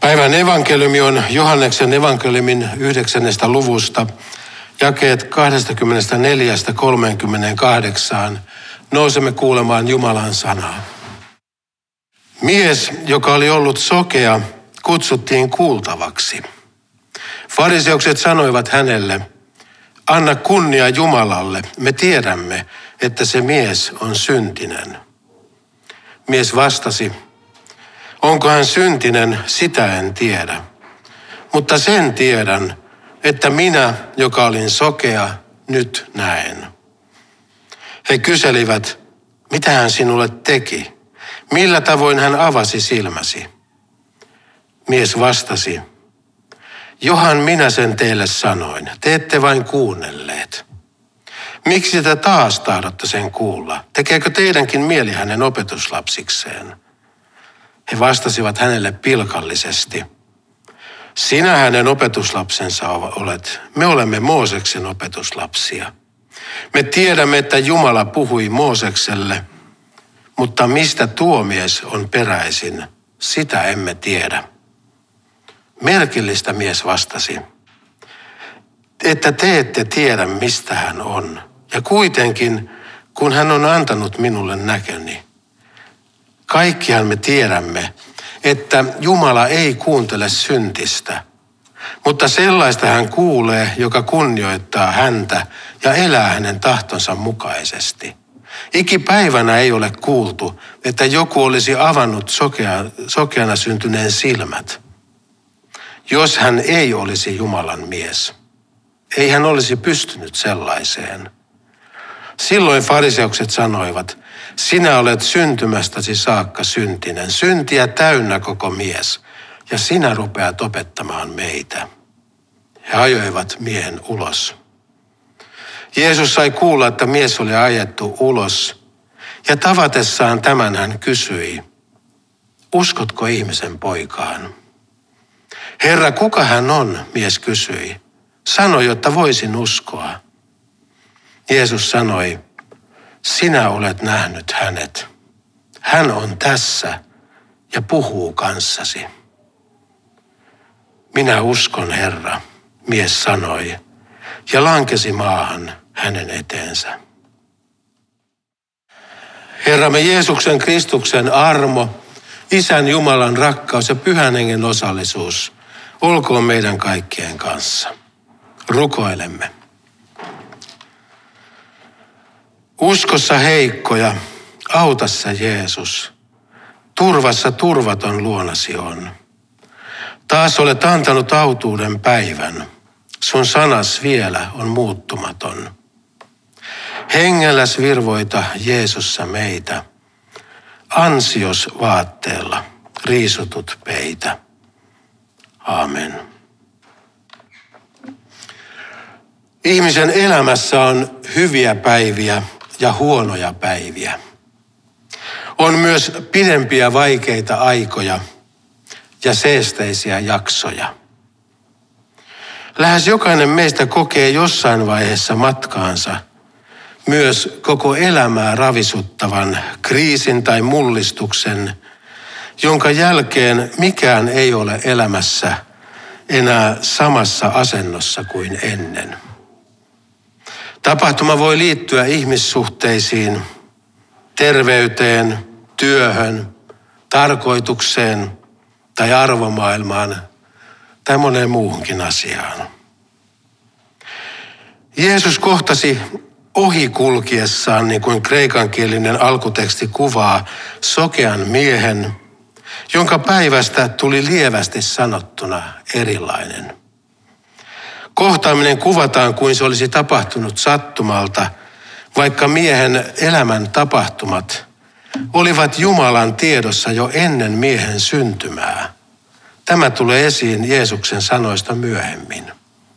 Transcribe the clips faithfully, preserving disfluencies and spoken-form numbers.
Päivän evankeliumi on Johanneksen evankeliumin yhdeksännestä luvusta, jakeet kaksikymmentäneljä kolmekymmentäkahdeksan. Nousemme kuulemaan Jumalan sanaa. Mies, joka oli ollut sokea, kutsuttiin kuultavaksi. Fariseukset sanoivat hänelle, anna kunnia Jumalalle, me tiedämme, että se mies on syntinen. Mies vastasi, onko hän syntinen, sitä en tiedä. Mutta sen tiedän, että minä, joka olin sokea, nyt näen. He kyselivät, mitä hän sinulle teki? Millä tavoin hän avasi silmäsi? Mies vastasi, johan minä sen teille sanoin, te ette vain kuunnelleet. Miksi te taas tahdotte sen kuulla? Tekeekö teidänkin mieli hänen opetuslapsikseen? He vastasivat hänelle pilkallisesti. Sinä hänen opetuslapsensa olet. Me olemme Mooseksen opetuslapsia. Me tiedämme, että Jumala puhui Moosekselle, mutta mistä tuo mies on peräisin, sitä emme tiedä. Merkillistä mies vastasi, että te ette tiedä, mistä hän on. Ja kuitenkin, kun hän on antanut minulle näköni, kaikkihan me tiedämme, että Jumala ei kuuntele syntistä, mutta sellaista hän kuulee, joka kunnioittaa häntä ja elää hänen tahtonsa mukaisesti. Ikipäivänä ei ole kuultu, että joku olisi avannut sokea, sokeana syntyneen silmät, jos hän ei olisi Jumalan mies. Ei hän olisi pystynyt sellaiseen. Silloin fariseukset sanoivat, sinä olet syntymästäsi saakka syntinen, syntiä täynnä koko mies, ja sinä rupeat opettamaan meitä. He ajoivat miehen ulos. Jeesus sai kuulla, että mies oli ajettu ulos, ja tavatessaan tämän hän kysyi, uskotko ihmisen poikaan? Herra, kuka hän on, mies kysyi. Sano, jotta voisin uskoa. Jeesus sanoi, sinä olet nähnyt hänet. Hän on tässä ja puhuu kanssasi. Minä uskon, Herra, mies sanoi, ja lankesi maahan hänen eteensä. Herramme Jeesuksen Kristuksen armo, Isän Jumalan rakkaus ja Pyhän Hengen osallisuus, olkoon meidän kaikkien kanssa. Rukoilemme. Uskossa heikkoja, auta sä Jeesus. Turvassa turvaton luonasi on. Taas olet antanut autuuden päivän. Sun sanas vielä on muuttumaton. Hengelläs virvoita Jeesussa meitä. Ansios vaatteella riisutut peitä. Aamen. Ihmisen elämässä on hyviä päiviä ja huonoja päiviä. On myös pidempiä vaikeita aikoja ja seesteisiä jaksoja. Lähes jokainen meistä kokee jossain vaiheessa matkaansa myös koko elämää ravisuttavan kriisin tai mullistuksen, jonka jälkeen mikään ei ole elämässä enää samassa asennossa kuin ennen. Tapahtuma voi liittyä ihmissuhteisiin, terveyteen, työhön, tarkoitukseen tai arvomaailmaan tai moneen muuhunkin asiaan. Jeesus kohtasi ohikulkiessaan, niin kuin kreikankielinen alkuteksti kuvaa, sokean miehen, jonka päivästä tuli lievästi sanottuna erilainen. Kohtaaminen kuvataan kuin se olisi tapahtunut sattumalta, vaikka miehen elämän tapahtumat olivat Jumalan tiedossa jo ennen miehen syntymää. Tämä tulee esiin Jeesuksen sanoista myöhemmin.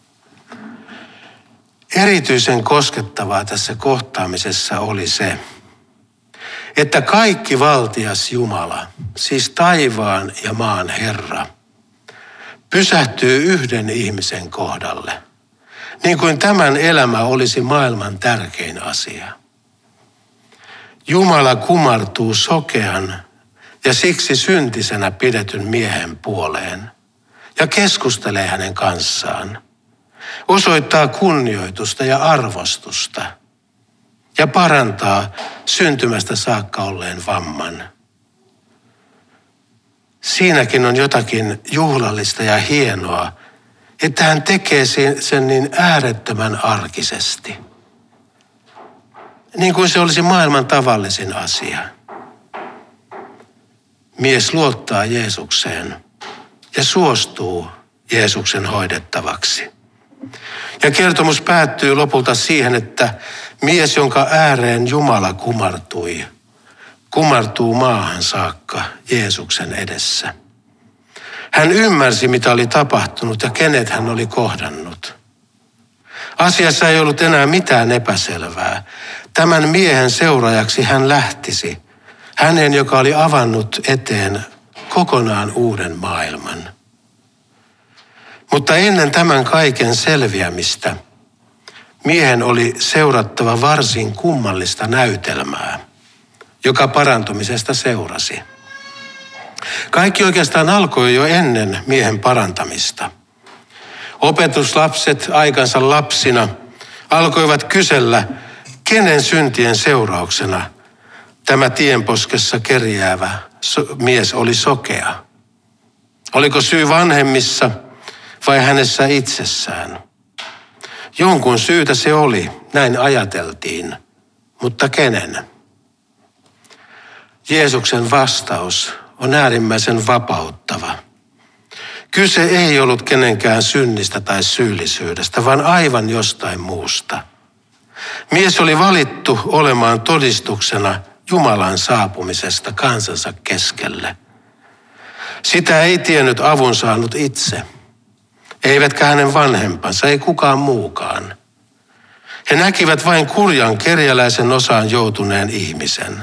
Erityisen koskettavaa tässä kohtaamisessa oli se, että kaikki valtias Jumala, siis taivaan ja maan Herra, pysähtyy yhden ihmisen kohdalle, niin kuin tämän elämä olisi maailman tärkein asia. Jumala kumartuu sokean ja siksi syntisenä pidetyn miehen puoleen ja keskustelee hänen kanssaan. Osoittaa kunnioitusta ja arvostusta ja parantaa syntymästä saakka olleen vamman. Siinäkin on jotakin juhlallista ja hienoa, että hän tekee sen niin äärettömän arkisesti. Niin kuin se olisi maailman tavallisin asia. Mies luottaa Jeesukseen ja suostuu Jeesuksen hoidettavaksi. Ja kertomus päättyy lopulta siihen, että mies, jonka ääreen Jumala kumartui, kumartuu maahan saakka Jeesuksen edessä. Hän ymmärsi, mitä oli tapahtunut ja kenet hän oli kohdannut. Asiassa ei ollut enää mitään epäselvää. Tämän miehen seuraajaksi hän lähtisi, hänen, joka oli avannut eteen kokonaan uuden maailman. Mutta ennen tämän kaiken selviämistä miehen oli seurattava varsin kummallista näytelmää, joka parantumisesta seurasi. Kaikki oikeastaan alkoi jo ennen miehen parantamista. Opetuslapset aikansa lapsina alkoivat kysellä, kenen syntien seurauksena tämä tienposkessa kerjäävä mies oli sokea. Oliko syy vanhemmissa vai hänessä itsessään? Jonkun syytä se oli, näin ajateltiin, mutta kenen? Jeesuksen vastaus on äärimmäisen vapauttava. Kyse ei ollut kenenkään synnistä tai syyllisyydestä, vaan aivan jostain muusta. Mies oli valittu olemaan todistuksena Jumalan saapumisesta kansansa keskelle. Sitä ei tiennyt avun saanut itse, eivätkä hänen vanhempansa, ei kukaan muukaan. He näkivät vain kurjan kerjäläisen osaan joutuneen ihmisen.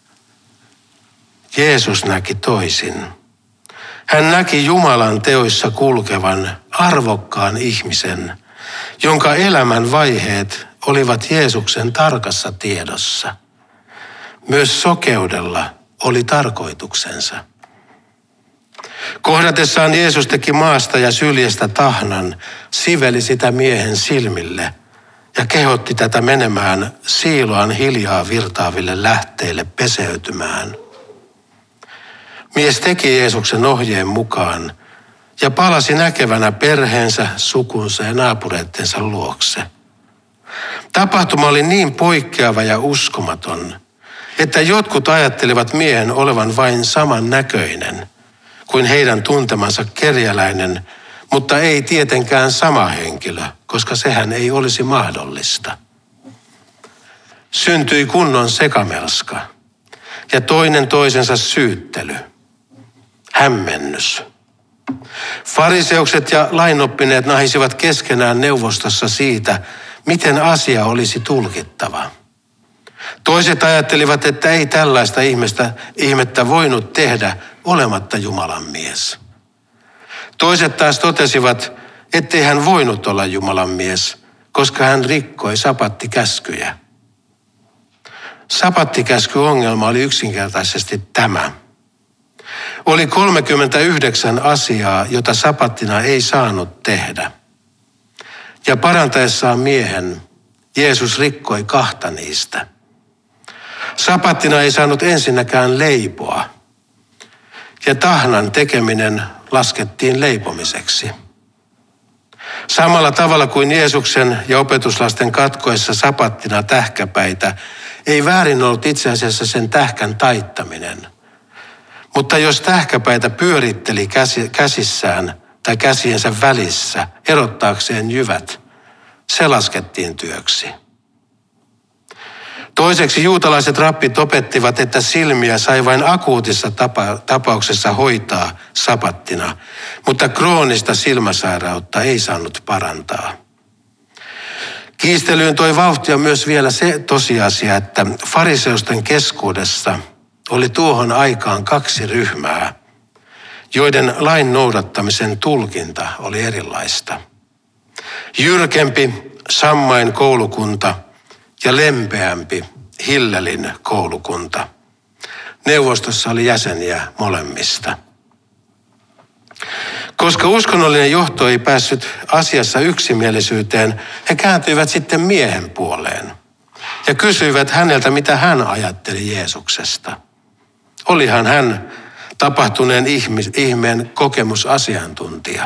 Jeesus näki toisin. Hän näki Jumalan teoissa kulkevan arvokkaan ihmisen, jonka elämän vaiheet olivat Jeesuksen tarkassa tiedossa. Myös sokeudella oli tarkoituksensa. Kohdatessaan Jeesus teki maasta ja syljestä tahnan, siveli sitä miehen silmille ja kehotti tätä menemään Siiloan hiljaa virtaaville lähteille peseytymään. Mies teki Jeesuksen ohjeen mukaan ja palasi näkevänä perheensä, sukunsa ja naapureittensa luokse. Tapahtuma oli niin poikkeava ja uskomaton, että jotkut ajattelivat miehen olevan vain saman näköinen kuin heidän tuntemansa kerjäläinen, mutta ei tietenkään sama henkilö, koska sehän ei olisi mahdollista. Syntyi kunnon sekamelska ja toinen toisensa syyttely, hämmennys. Fariseukset ja lainoppineet nahisivat keskenään neuvostossa siitä, miten asia olisi tulkittava. Toiset ajattelivat, että ei tällaista ihmistä, ihmettä voinut tehdä olematta Jumalan mies. Toiset taas totesivat, ettei hän voinut olla Jumalan mies, koska hän rikkoi sapattikäskyjä. Sapattikäskyongelma oli yksinkertaisesti tämä. Oli kolmekymmentäyhdeksän asiaa, jota sapattina ei saanut tehdä. Ja parantaessaan miehen, Jeesus rikkoi kahta niistä. Sapattina ei saanut ensinnäkään leipoa, ja tahnan tekeminen laskettiin leipomiseksi. Samalla tavalla kuin Jeesuksen ja opetuslasten katkoessa sapattina tähkäpäitä, ei väärin ollut itse asiassa sen tähkän taittaminen. Mutta jos tähkäpäitä pyöritteli käsissään tai käsiensä välissä erottaakseen jyvät, se laskettiin työksi. Toiseksi juutalaiset rappit opettivat, että silmiä sai vain akuutissa tapa- tapauksessa hoitaa sapattina, mutta kroonista silmäsairautta ei saanut parantaa. Kiistelyyn toi vauhtia myös vielä se tosiasia, että fariseusten keskuudessa oli tuohon aikaan kaksi ryhmää, joiden lain noudattamisen tulkinta oli erilaista. Jyrkempi Sammain koulukunta ja lempeämpi Hillelin koulukunta. Neuvostossa oli jäseniä molemmista. Koska uskonnollinen johto ei päässyt asiassa yksimielisyyteen, he kääntyivät sitten miehen puoleen ja kysyivät häneltä, mitä hän ajatteli Jeesuksesta. Olihan hän tapahtuneen ihmeen kokemusasiantuntija.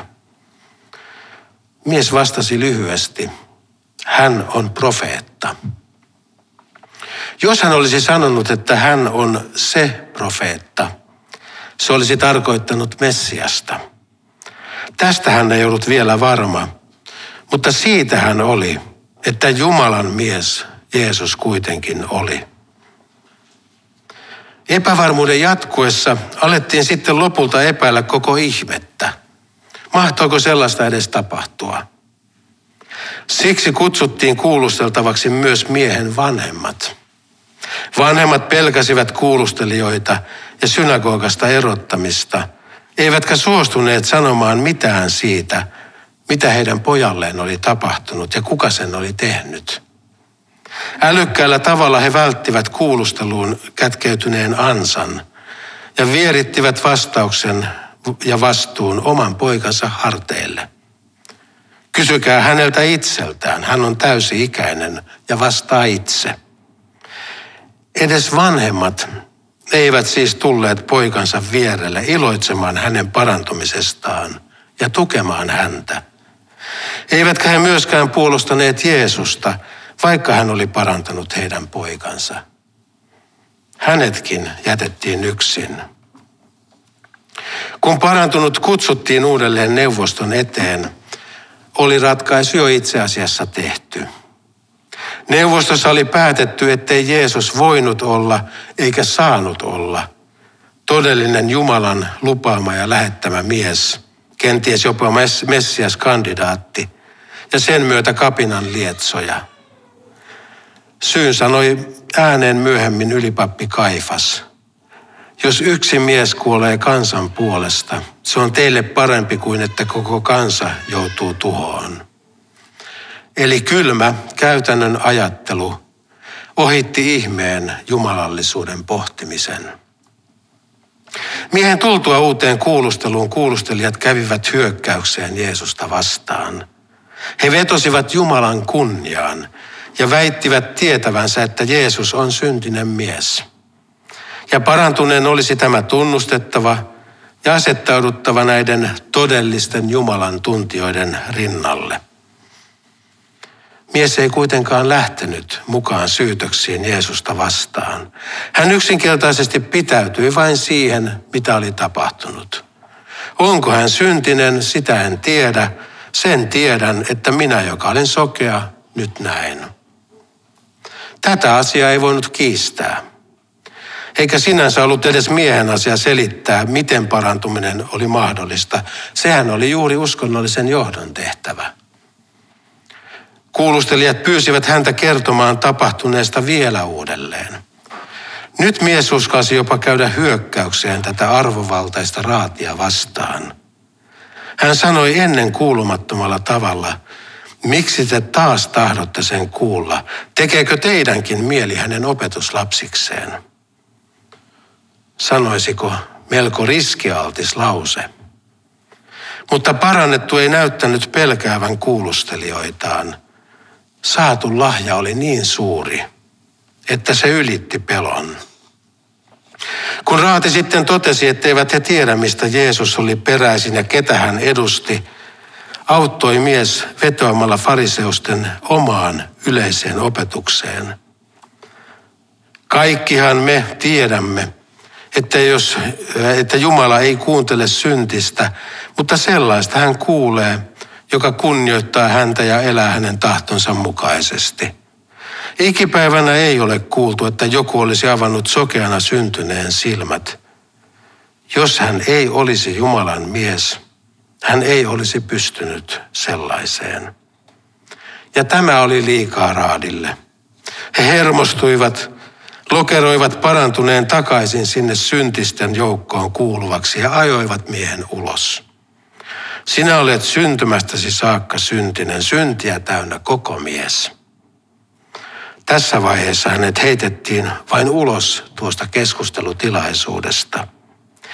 Mies vastasi lyhyesti, hän on profeetta. Jos hän olisi sanonut, että hän on se profeetta, se olisi tarkoittanut Messiasta. Tästä hän ei ollut vielä varma, mutta siitä hän oli, että Jumalan mies Jeesus kuitenkin oli. Epävarmuuden jatkuessa alettiin sitten lopulta epäillä koko ihmettä. Mahtoiko sellaista edes tapahtua? Siksi kutsuttiin kuulusteltavaksi myös miehen vanhemmat. Vanhemmat pelkäsivät kuulustelijoita ja synagogasta erottamista, eivätkä suostuneet sanomaan mitään siitä, mitä heidän pojalleen oli tapahtunut ja kuka sen oli tehnyt. Älykkäällä tavalla he välttivät kuulusteluun kätkeytyneen ansan ja vierittivät vastauksen ja vastuun oman poikansa harteille. Kysykää häneltä itseltään, hän on täysi-ikäinen ja vastaa itse. Edes vanhemmat eivät siis tulleet poikansa vierelle iloitsemaan hänen parantumisestaan ja tukemaan häntä. Eivätkä he myöskään puolustaneet Jeesusta, vaikka hän oli parantanut heidän poikansa. Hänetkin jätettiin yksin. Kun parantunut kutsuttiin uudelleen neuvoston eteen, oli ratkaisu jo itse asiassa tehty. Neuvostossa oli päätetty, ettei Jeesus voinut olla eikä saanut olla todellinen Jumalan lupaama ja lähettämä mies, kenties jopa Messias-kandidaatti ja sen myötä kapinan lietsoja. Syyn sanoi ääneen myöhemmin ylipappi Kaifas. Jos yksi mies kuolee kansan puolesta, se on teille parempi kuin että koko kansa joutuu tuhoon. Eli kylmä käytännön ajattelu ohitti ihmeen jumalallisuuden pohtimisen. Miehen tultua uuteen kuulusteluun kuulustelijat kävivät hyökkäykseen Jeesusta vastaan. He vetosivat Jumalan kunniaan ja väittivät tietävänsä, että Jeesus on syntinen mies. Ja parantuneen olisi tämä tunnustettava ja asettauduttava näiden todellisten Jumalan tuntijoiden rinnalle. Mies ei kuitenkaan lähtenyt mukaan syytöksiin Jeesusta vastaan. Hän yksinkertaisesti pitäytyi vain siihen, mitä oli tapahtunut. Onko hän syntinen, sitä en tiedä. Sen tiedän, että minä, joka olin sokea, nyt näen. Tätä asiaa ei voinut kiistää. Eikä sinänsä ollut edes miehen asia selittää, miten parantuminen oli mahdollista. Sehän oli juuri uskonnollisen johdon tehtävä. Kuulustelijat pyysivät häntä kertomaan tapahtuneesta vielä uudelleen. Nyt mies uskalsi jopa käydä hyökkäykseen tätä arvovaltaista raatia vastaan. Hän sanoi ennen kuulumattomalla tavalla, miksi te taas tahdotte sen kuulla? Tekeekö teidänkin mieli hänen opetuslapsikseen? Sanoisiko melko riskialtis lause. Mutta parannettu ei näyttänyt pelkäävän kuulustelijoitaan. Saatu lahja oli niin suuri, että se ylitti pelon. Kun raati sitten totesi, etteivät he tiedä, mistä Jeesus oli peräisin ja ketä hän edusti, auttoi mies vetoamalla fariseusten omaan yleiseen opetukseen. Kaikkihan me tiedämme, että, jos, että Jumala ei kuuntele syntistä, mutta sellaista hän kuulee, joka kunnioittaa häntä ja elää hänen tahtonsa mukaisesti. Ikipäivänä ei ole kuultu, että joku olisi avannut sokeana syntyneen silmät. Jos hän ei olisi Jumalan mies, hän ei olisi pystynyt sellaiseen. Ja tämä oli liikaa raadille. He hermostuivat, lokeroivat parantuneen takaisin sinne syntisten joukkoon kuuluvaksi ja ajoivat miehen ulos. Sinä olet syntymästäsi saakka syntinen, syntiä täynnä koko mies. Tässä vaiheessa hänet heitettiin vain ulos tuosta keskustelutilaisuudesta.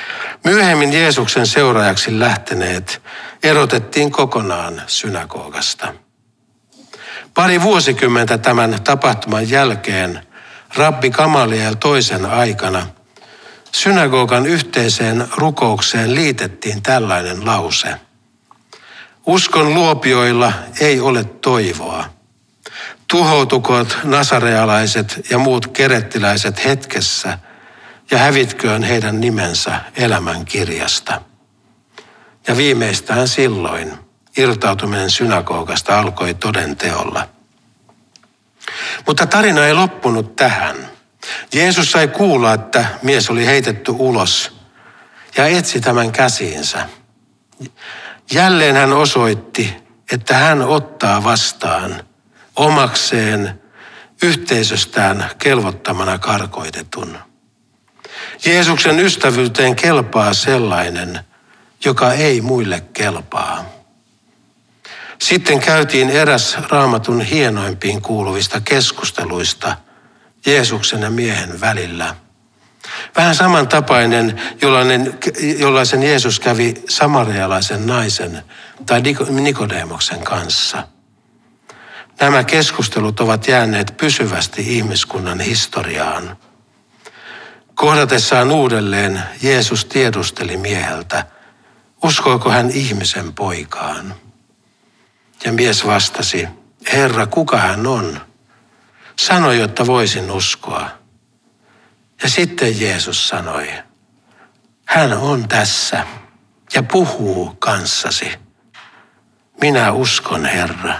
Myöhemmin Jeesuksen seuraajaksi lähteneet erotettiin kokonaan synagogasta. Pari vuosikymmentä tämän tapahtuman jälkeen rabbi Gamaliel toisen aikana synagogan yhteiseen rukoukseen liitettiin tällainen lause. Uskon luopioilla ei ole toivoa. Tuhoutukoot nasarealaiset ja muut kerettiläiset hetkessä ja hävitköön heidän nimensä elämän kirjasta. Ja viimeistään silloin irtautuminen synagogasta alkoi toden teolla. Mutta tarina ei loppunut tähän. Jeesus sai kuulla, että mies oli heitetty ulos ja etsi tämän käsiinsä. Jälleen hän osoitti, että hän ottaa vastaan omakseen yhteisöstään kelvottamana karkoitetun. Jeesuksen ystävyyteen kelpaa sellainen, joka ei muille kelpaa. Sitten käytiin eräs Raamatun hienoimpiin kuuluvista keskusteluista Jeesuksen ja miehen välillä. Vähän samantapainen, jollainen, jollaisen Jeesus kävi samarialaisen naisen tai Nikodemoksen kanssa. Nämä keskustelut ovat jääneet pysyvästi ihmiskunnan historiaan. Kohdatessaan uudelleen Jeesus tiedusteli mieheltä, uskoiko hän ihmisen poikaan. Ja mies vastasi, Herra, kuka hän on? Sano, jotta voisin uskoa. Ja sitten Jeesus sanoi, hän on tässä ja puhuu kanssasi. Minä uskon, Herra.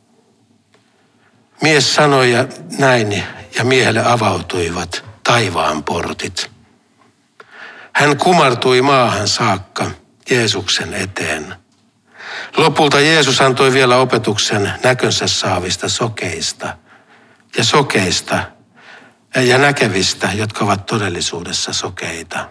Mies sanoi ja näin ja miehelle avautuivat taivaan portit. Hän kumartui maahan saakka Jeesuksen eteen. Lopulta Jeesus antoi vielä opetuksen näkönsä saavista sokeista ja sokeista ja näkevistä, jotka ovat todellisuudessa sokeita.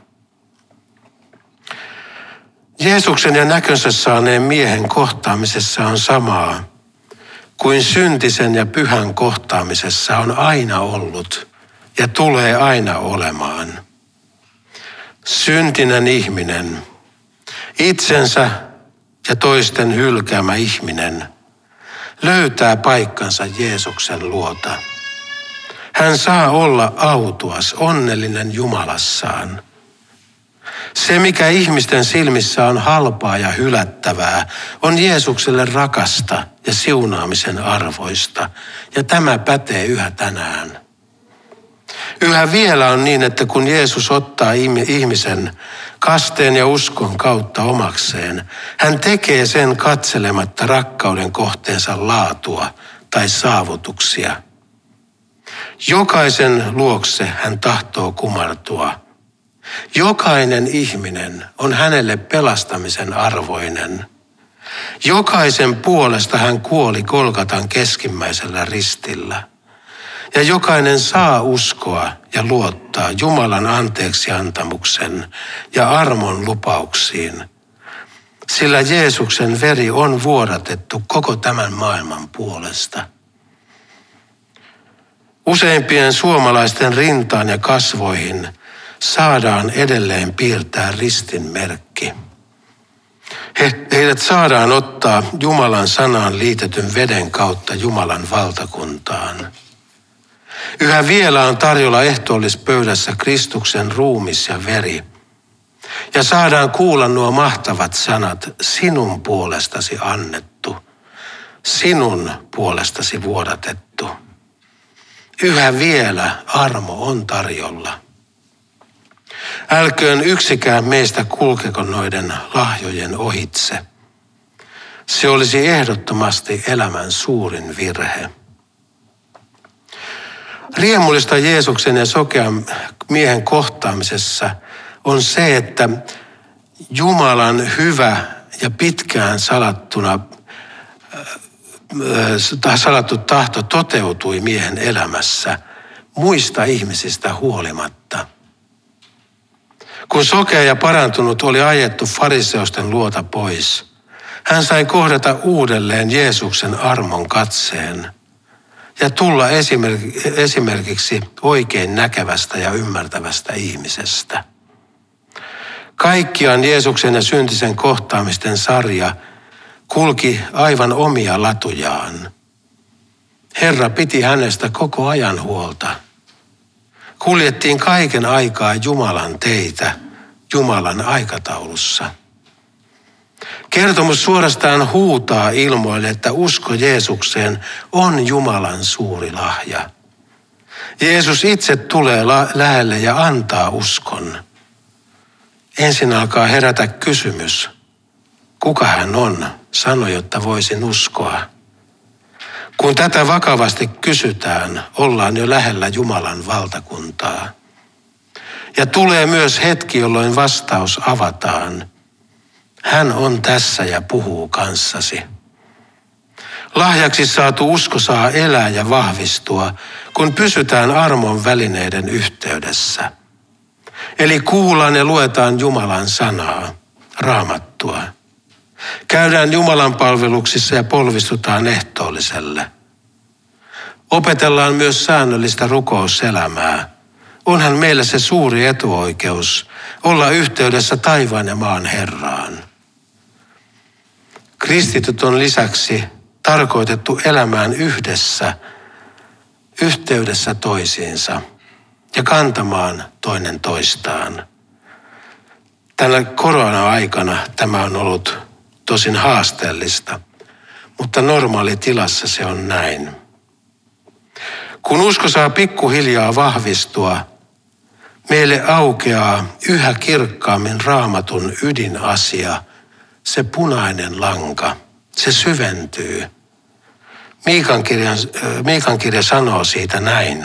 Jeesuksen ja näkönsä saaneen miehen kohtaamisessa on samaa kuin syntisen ja pyhän kohtaamisessa on aina ollut ja tulee aina olemaan. Syntinen ihminen, itsensä ja toisten hylkäämä ihminen, löytää paikkansa Jeesuksen luota. Hän saa olla autuas, onnellinen Jumalassaan. Se, mikä ihmisten silmissä on halpaa ja hylättävää, on Jeesukselle rakasta ja siunaamisen arvoista. Ja tämä pätee yhä tänään. Yhä vielä on niin, että kun Jeesus ottaa ihmisen kasteen ja uskon kautta omakseen, hän tekee sen katselematta rakkauden kohteensa laatua tai saavutuksia. Jokaisen luokse hän tahtoo kumartua. Jokainen ihminen on hänelle pelastamisen arvoinen. Jokaisen puolesta hän kuoli Golgatan keskimmäisellä ristillä. Ja jokainen saa uskoa ja luottaa Jumalan anteeksiantamuksen ja armon lupauksiin. Sillä Jeesuksen veri on vuodatettu koko tämän maailman puolesta. Useimpien suomalaisten rintaan ja kasvoihin saadaan edelleen piirtää ristin merkki. He, heidät saadaan ottaa Jumalan sanaan liitetyn veden kautta Jumalan valtakuntaan. Yhä vielä on tarjolla ehtoollispöydässä Kristuksen ruumis ja veri. Ja saadaan kuulla nuo mahtavat sanat, sinun puolestasi annettu, sinun puolestasi vuodatettu. Yhä vielä armo on tarjolla. Älköön yksikään meistä kulkeko noiden lahjojen ohitse. Se olisi ehdottomasti elämän suurin virhe. Riemullista Jeesuksen ja sokean miehen kohtaamisessa on se, että Jumalan hyvä ja pitkään salattuna, äh, salattu tahto toteutui miehen elämässä muista ihmisistä huolimatta. Kun sokea ja parantunut oli ajettu fariseusten luota pois, hän sai kohdata uudelleen Jeesuksen armon katseen ja tulla esimerkiksi oikein näkevästä ja ymmärtävästä ihmisestä. Kaikkiaan Jeesuksen ja syntisen kohtaamisten sarja kulki aivan omia latujaan. Herra piti hänestä koko ajan huolta. Kuljettiin kaiken aikaa Jumalan teitä, Jumalan aikataulussa. Kertomus suorastaan huutaa ilmoille, että usko Jeesukseen on Jumalan suuri lahja. Jeesus itse tulee lähelle ja antaa uskon. Ensin alkaa herätä kysymys, kuka hän on, sano, jotta voisin uskoa. Kun tätä vakavasti kysytään, ollaan jo lähellä Jumalan valtakuntaa. Ja tulee myös hetki, jolloin vastaus avataan. Hän on tässä ja puhuu kanssasi. Lahjaksi saatu usko saa elää ja vahvistua, kun pysytään armon välineiden yhteydessä. Eli kuullaan ja luetaan Jumalan sanaa, Raamattua. Käydään Jumalan palveluksissa ja polvistutaan ehtoolliselle. Opetellaan myös säännöllistä rukouselämää. Onhan meillä se suuri etuoikeus olla yhteydessä taivaan ja maan Herraan. Kristityt on lisäksi tarkoitettu elämään yhdessä, yhteydessä toisiinsa ja kantamaan toinen toistaan. Tällä korona-aikana tämä on ollut tosin haasteellista, mutta normaalitilassa se on näin. Kun usko saa pikkuhiljaa vahvistua, meille aukeaa yhä kirkkaammin Raamatun ydinasia, se punainen lanka, se syventyy. Miikan kirja, Miikan kirja sanoo siitä näin.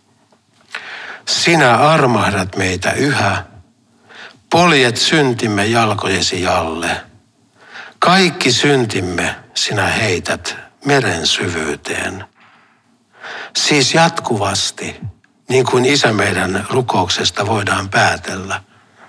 Sinä armahdat meitä yhä, poljet syntimme jalkojesi alle. Kaikki syntimme sinä heität meren syvyyteen. Siis jatkuvasti, niin kuin Isä meidän rukouksesta voidaan päätellä.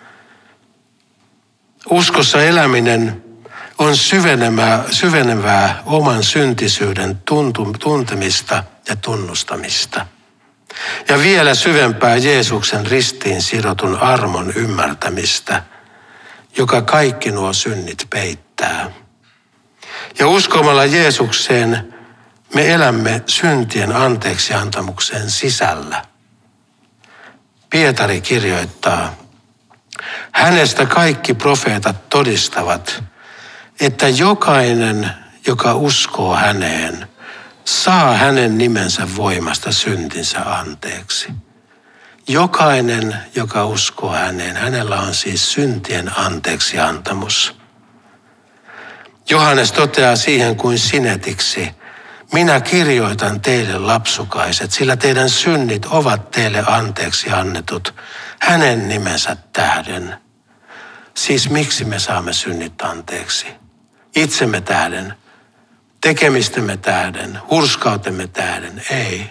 Uskossa eläminen on syvenevää, syvenevää oman syntisyyden tuntu, tuntemista ja tunnustamista. Ja vielä syvempää Jeesuksen ristiin sidotun armon ymmärtämistä, joka kaikki nuo synnit peittää. Ja uskomalla Jeesukseen me elämme syntien anteeksiantamuksen sisällä. Pietari kirjoittaa, hänestä kaikki profeetat todistavat, että jokainen, joka uskoo häneen, saa hänen nimensä voimasta syntinsä anteeksi. Jokainen, joka uskoo häneen, hänellä on siis syntien anteeksiantamus. Johannes toteaa siihen kuin sinetiksi, minä kirjoitan teille lapsukaiset, sillä teidän synnit ovat teille anteeksi annetut hänen nimensä tähden. Siis miksi me saamme synnit anteeksi? Itsemme tähden, tekemistemme tähden, hurskautemme tähden, ei.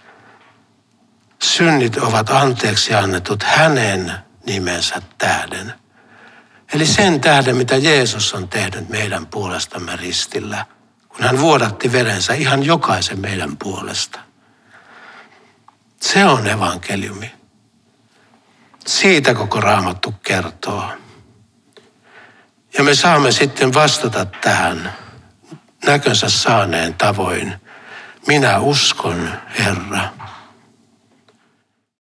Synnit ovat anteeksi annetut hänen nimensä tähden. Eli sen tähden, mitä Jeesus on tehnyt meidän puolestamme ristillä, kun hän vuodatti verensä ihan jokaisen meidän puolesta. Se on evankeliumi. Siitä koko Raamattu kertoo. Ja me saamme sitten vastata tähän näkönsä saaneen tavoin. Minä uskon, Herra.